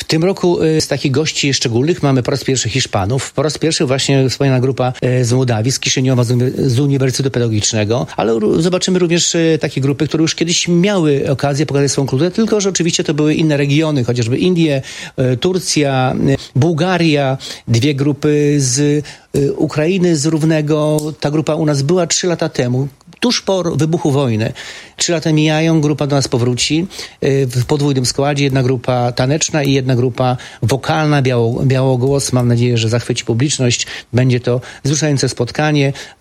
tym roku z takich gości szczególnych mamy po raz pierwszy Hiszpanów, po raz pierwszy właśnie wspomniana grupa z Mołdawii, z Kiszyniowa, z Uniwersytetu Pedagogicznego, ale zobaczymy również takie grupy, które już kiedyś miały okazję pokazać swoją kulturę, tylko że oczywiście to były inne regiony, chociażby Indie, Turcja, Bułgaria, dwie grupy z Ukrainy, z Równego. Ta grupa u nas była 3 lata temu, tuż po wybuchu wojny. 3 lata mijają, grupa do nas powróci w podwójnym składzie. Jedna grupa taneczna i jedna grupa wokalna, białogłos. Mam nadzieję, że zachwyci publiczność. Będzie to wzruszające spotkanie.